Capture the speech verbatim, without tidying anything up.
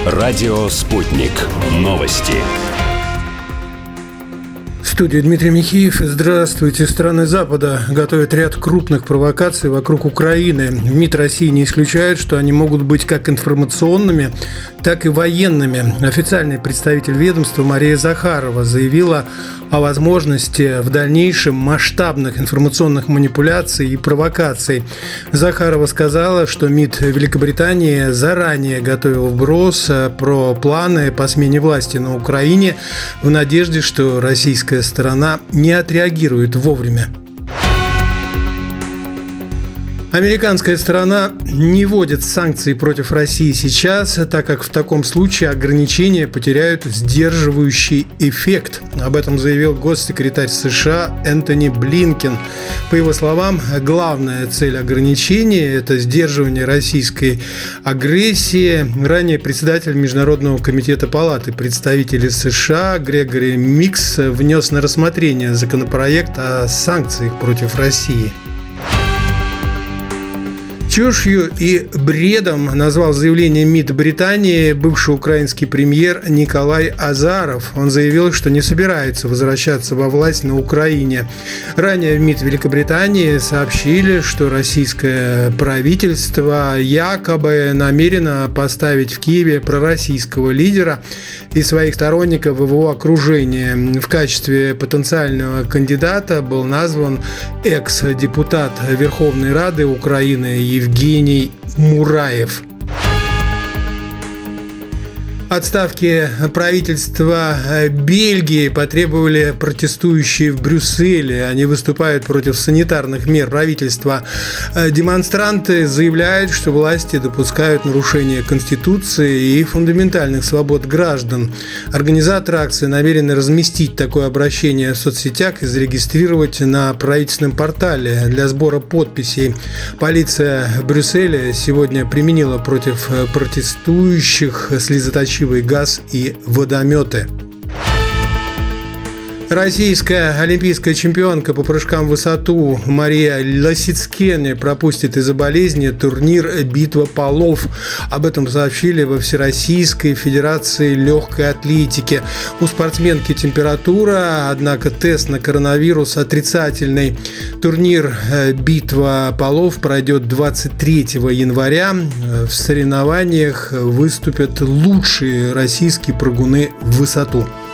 Радио «Спутник». Новости. В студии Дмитрий Михеев. Здравствуйте. Страны Запада готовят ряд крупных провокаций вокруг Украины. МИД России не исключает, что они могут быть как информационными, так и военными. Официальный представитель ведомства Мария Захарова заявила о возможности в дальнейшем масштабных информационных манипуляций и провокаций. Захарова сказала, что МИД Великобритании заранее готовил вброс про планы по смене власти на Украине в надежде, что российская сторона не отреагирует вовремя. Американская сторона не вводит санкции против России сейчас, так как в таком случае ограничения потеряют сдерживающий эффект. Об этом заявил госсекретарь США Энтони Блинкен. По его словам, главная цель ограничений – это сдерживание российской агрессии. Ранее председатель Международного комитета Палаты представителей США Грегори Микс внес на рассмотрение законопроект о санкциях против России. Чушью и бредом назвал заявление МИД Британии бывший украинский премьер Николай Азаров. Он заявил, что не собирается возвращаться во власть на Украине. Ранее в МИД Великобритании сообщили, что российское правительство якобы намерено поставить в Киеве пророссийского лидера и своих сторонников в его окружении. В качестве потенциального кандидата был назван экс-депутат Верховной Рады Украины Евгений Мураев. Отставки правительства Бельгии потребовали протестующие в Брюсселе. Они выступают против санитарных мер правительства. Демонстранты заявляют, что власти допускают нарушение Конституции и фундаментальных свобод граждан. Организаторы акции намерены разместить такое обращение в соцсетях и зарегистрировать на правительственном портале для сбора подписей. Полиция Брюсселя сегодня применила против протестующих слезоточивый газ и водометы. Российская олимпийская чемпионка по прыжкам в высоту Мария Лосицкене пропустит из-за болезни турнир «Битва полов». Об этом сообщили во Всероссийской Федерации легкой атлетики. У спортсменки температура, однако тест на коронавирус отрицательный. Турнир «Битва полов» пройдет двадцать третьего января. В соревнованиях выступят лучшие российские прыгуны в высоту.